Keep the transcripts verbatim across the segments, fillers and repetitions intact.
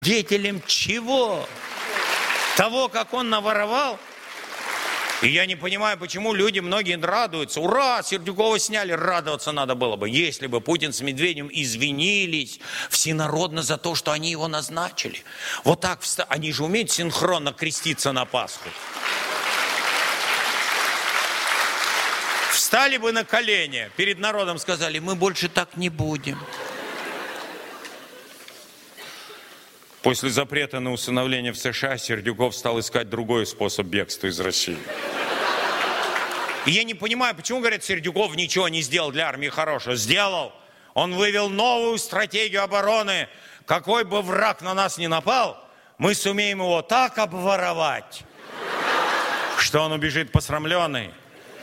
Свидетелем чего? Того, как он наворовал? И я не понимаю, почему люди, многие радуются. Ура, Сердюкова сняли, радоваться надо было бы. Если бы Путин с Медведевым извинились всенародно за то, что они его назначили. Вот так, вста... они же умеют синхронно креститься на Пасху. Встали бы на колени, перед народом сказали, мы больше так не будем. После запрета на усыновление в США Сердюков стал искать другой способ бегства из России. И я не понимаю, почему, говорят, Сердюков ничего не сделал для армии хорошего. Сделал. Он вывел новую стратегию обороны. Какой бы враг на нас ни напал, мы сумеем его так обворовать, что он убежит посрамленный.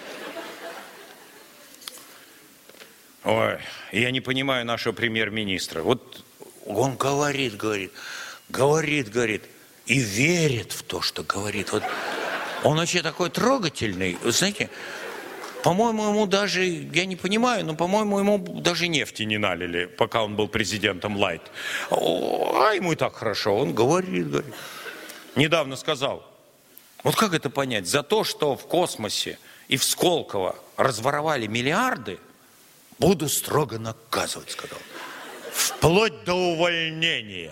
Ой, я не понимаю нашего премьер-министра. Вот он говорит, говорит, говорит, говорит, и верит в то, что говорит. Вот он вообще такой трогательный. Вы знаете, по-моему, ему даже, я не понимаю, но, по-моему, ему даже нефти не налили, пока он был президентом Лайт. А ему и так хорошо. Он говорит, говорит. Недавно сказал, вот как это понять? За то, что в космосе и в Сколково разворовали миллиарды, буду строго наказывать, сказал. Вплоть до увольнения.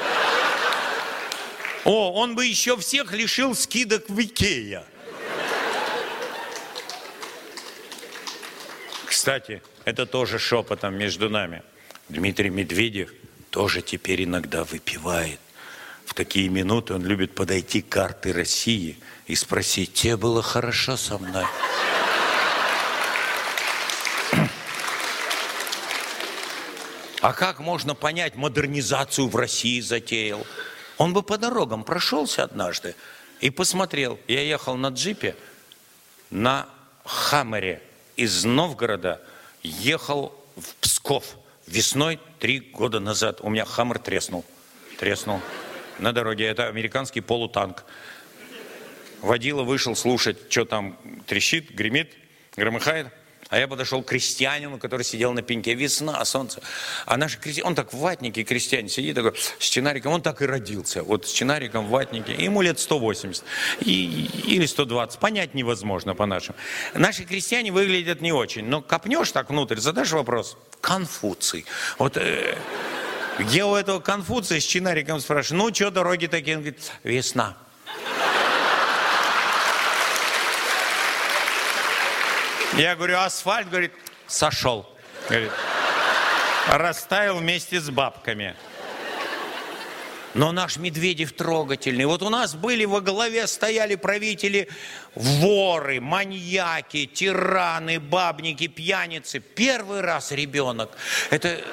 О, он бы еще всех лишил скидок в Икеа. Кстати, это тоже шепотом между нами. Дмитрий Медведев тоже теперь иногда выпивает. В такие минуты он любит подойти к карте России и спросить, тебе было хорошо со мной? А как можно понять, модернизацию в России затеял? Он бы по дорогам прошелся однажды и посмотрел. Я ехал на джипе, на Хаммере из Новгорода, ехал в Псков весной три года назад. У меня Хаммер треснул. Треснул на дороге. Это американский полутанк. Водила вышел слушать, что там трещит, гремит, громыхает. А я подошел к крестьянину, который сидел на пеньке. Весна, солнце. А наш крестьянин, он так в ватнике, крестьянин сидит такой, с чинариком. Он так и родился. Вот с чинариком в ватнике. Ему лет сто восемьдесят. И, или сто двадцать. Понять невозможно по-нашему. Наши крестьяне выглядят не очень. Но копнешь так внутрь, задашь вопрос. Конфуций. Вот э, где у этого Конфуция с чинариком спрашивают. Ну, что дороги такие? Он говорит, весна. Я говорю, асфальт, говорит, сошел. Говорит, растаял вместе с бабками. Но наш Медведев трогательный. Вот у нас были во главе, стояли правители воры, маньяки, тираны, бабники, пьяницы. Первый раз ребенок. Это...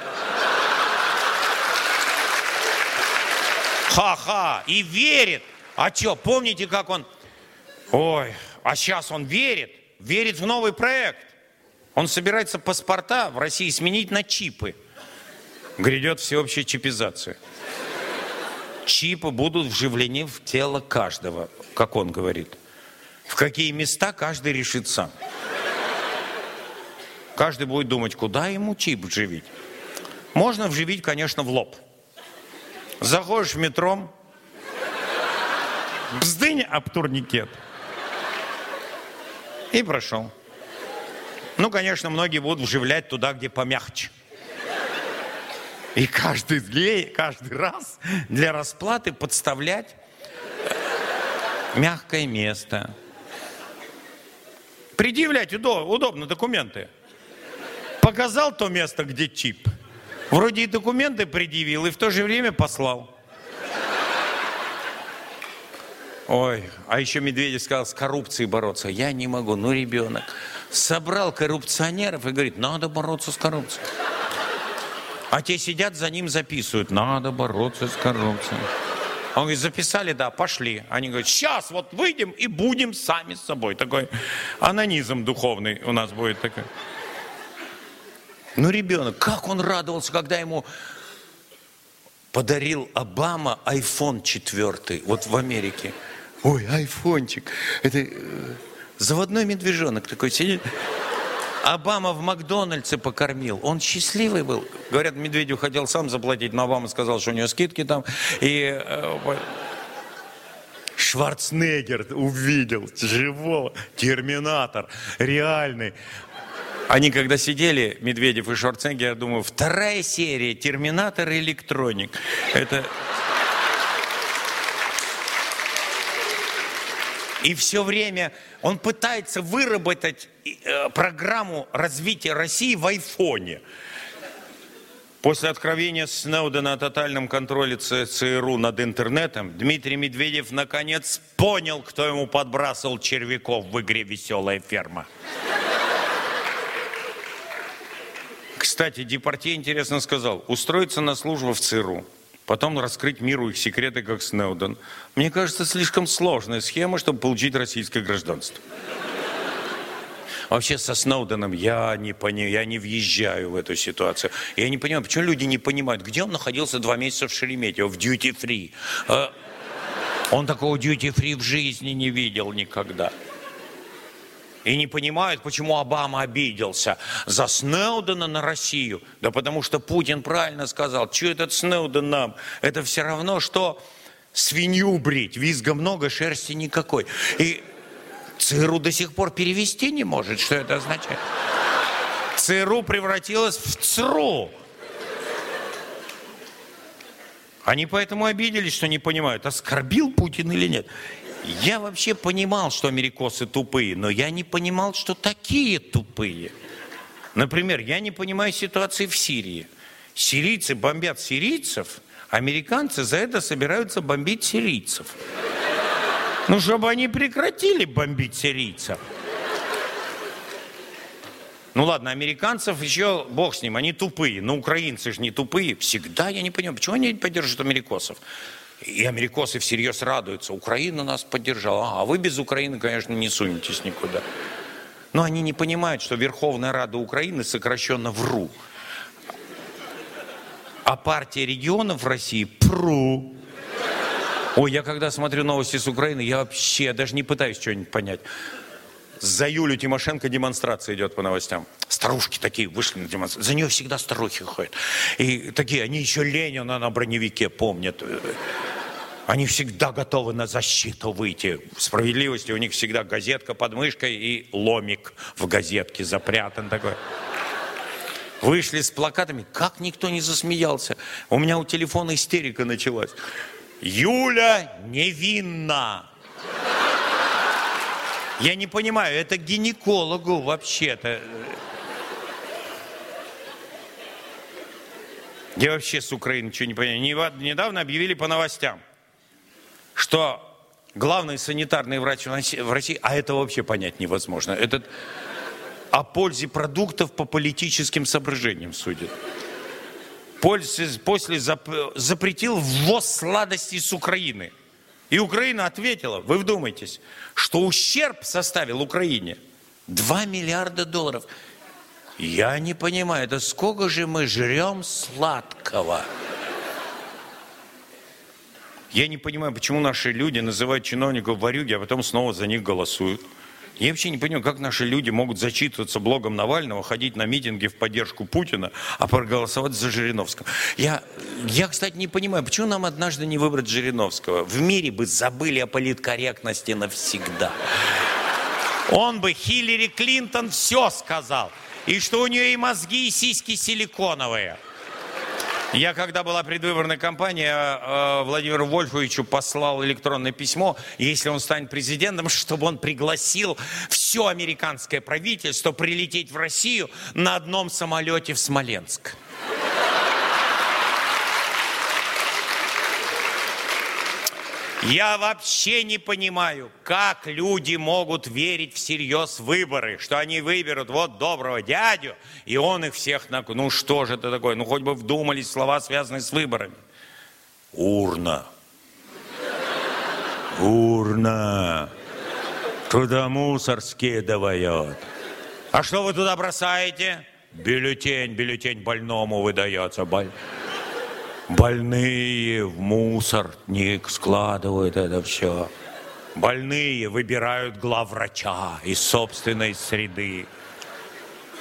Ха-ха. И верит. А что, помните, как он... Ой, а сейчас он верит. Верит в новый проект. Он собирается паспорта в России сменить на чипы. Грядет всеобщая чипизация. Чипы будут вживлены в тело каждого, как он говорит. В какие места каждый решит сам. Каждый будет думать, куда ему чип вживить. Можно вживить, конечно, в лоб. Заходишь в метро, бздынь об турникет. И прошел. Ну, конечно, многие будут вживлять туда, где помягче. И каждый, каждый раз для расплаты подставлять мягкое место. Предъявлять удобно документы. Показал то место, где чип. Вроде и документы предъявил, и в то же время послал. Ой, а еще Медведев сказал, с коррупцией бороться. Я не могу, ну ребенок. Собрал коррупционеров и говорит, надо бороться с коррупцией. А те сидят, за ним записывают, надо бороться с коррупцией. Он говорит, записали, да, пошли. Они говорят, сейчас вот выйдем и будем сами с собой. Такой анонизм духовный у нас будет такой. Ну ребенок, как он радовался, когда ему... подарил Обама айфон четвертый, вот в Америке. Ой, айфончик. Это э, заводной медвежонок такой сидит. Обама в Макдональдсе покормил. Он счастливый был. Говорят, Медведев хотел сам заплатить, но Обама сказал, что у него скидки там. И э, Шварценеггер увидел живого. Терминатор. Реальный. Они когда сидели, Медведев и Шварценеггер, я думаю, вторая серия «Терминатор и электроник». Это... И все время он пытается выработать программу развития России в айфоне. После откровения Сноудена о тотальном контроле ЦРУ над интернетом, Дмитрий Медведев наконец понял, кто ему подбрасывал червяков в игре «Веселая ферма». Кстати, Депардье интересно сказал, устроиться на службу в ЦРУ, потом раскрыть миру их секреты, как Сноуден. Мне кажется, слишком сложная схема, чтобы получить российское гражданство. Вообще со Сноуденом я не понимаю, я не въезжаю в эту ситуацию. Я не понимаю, почему люди не понимают, где он находился два месяца в Шереметьево, в дьюти-фри. Он такого дьюти-фри в жизни не видел никогда. И не понимают, почему Обама обиделся за Сноудена на Россию. Да потому что Путин правильно сказал, что этот Сноуден нам? Это все равно, что свинью брить. Визга много, шерсти никакой. И ЦРУ до сих пор перевести не может. Что это означает? ЦРУ превратилась в ЦРУ. Они поэтому обиделись, что не понимают, оскорбил Путин или нет. Я вообще понимал, что америкосы тупые, но я не понимал, что такие тупые. Например, я не понимаю ситуации в Сирии. Сирийцы бомбят сирийцев, американцы за это собираются бомбить сирийцев. Ну, чтобы они прекратили бомбить сирийцев. Ну ладно, американцев еще, бог с ним, они тупые, но украинцы же не тупые. Всегда я не понимаю, почему они поддерживают америкосов. И америкосы всерьез радуются. Украина нас поддержала. А вы без Украины, конечно, не сунетесь никуда. Но они не понимают, что Верховная Рада Украины сокращенно ВРУ. А партия регионов в России ПРУ. Ой, я когда смотрю новости с Украины, я вообще я даже не пытаюсь что-нибудь понять. За Юлю Тимошенко демонстрация идет по новостям. Старушки такие вышли на демонстрацию. За нее всегда старухи ходят. И такие, они еще Ленина на броневике помнят. Они всегда готовы на защиту выйти. В справедливости у них всегда газетка под мышкой и ломик в газетке запрятан такой. Вышли с плакатами, как никто не засмеялся. У меня у телефона истерика началась. Юля невинна. Я не понимаю, это гинекологу вообще-то. Я вообще с Украины ничего не понимаю. Недавно объявили по новостям, что главный санитарный врач в России, а это вообще понять невозможно, этот о пользе продуктов по политическим соображениям судит. После, после зап, запретил ввоз сладостей с Украины. И Украина ответила, вы вдумайтесь, что ущерб составил Украине два миллиарда долларов. Я не понимаю, это сколько же мы жрем сладкого? Я не понимаю, почему наши люди называют чиновников ворюги, а потом снова за них голосуют. Я вообще не понимаю, как наши люди могут зачитываться блогом Навального, ходить на митинги в поддержку Путина, а проголосовать за Жириновского. Я, я, кстати, не понимаю, почему нам однажды не выбрать Жириновского? В мире бы забыли о политкорректности навсегда. Он бы Хиллари Клинтон все сказал. И что у нее и мозги, и сиськи силиконовые. Я, когда была предвыборная кампания, Владимиру Вольфовичу послал электронное письмо, если он станет президентом, чтобы он пригласил все американское правительство прилететь в Россию на одном самолете в Смоленск. Я вообще не понимаю, как люди могут верить всерьез в выборы, что они выберут вот доброго дядю, и он их всех накажет. Ну что же это такое? Ну хоть бы вдумались в слова, связанные с выборами. Урна. Урна. Туда мусор скидывают. А что вы туда бросаете? Бюллетень, бюллетень больному выдается. Боль... Больные в мусорник складывают это все. Больные выбирают главврача из собственной среды.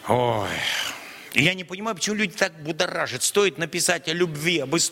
Ой. Я не понимаю, почему люди так будоражат. Стоит написать о любви, об